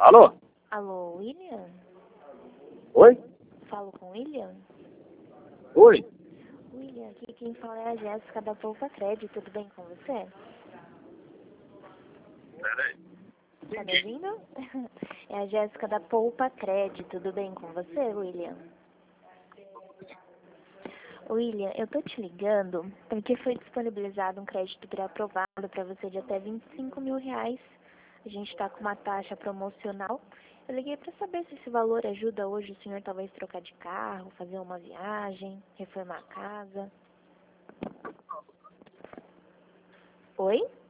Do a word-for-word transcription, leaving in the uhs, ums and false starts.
Alô? Alô, William? Oi? Falo com o William? Oi? William, aqui quem fala é a Jéssica da Poupa Crédito, tudo bem com você? Peraí. Tá me ouvindo? É a Jéssica da Poupa Crédito, tudo bem com você, William? William, eu tô te ligando porque foi disponibilizado um crédito pré-aprovado para você de até vinte e cinco mil reais. A gente tá com uma taxa promocional. Eu liguei para saber se esse valor ajuda hoje o senhor talvez trocar de carro, fazer uma viagem, reformar a casa. Oi?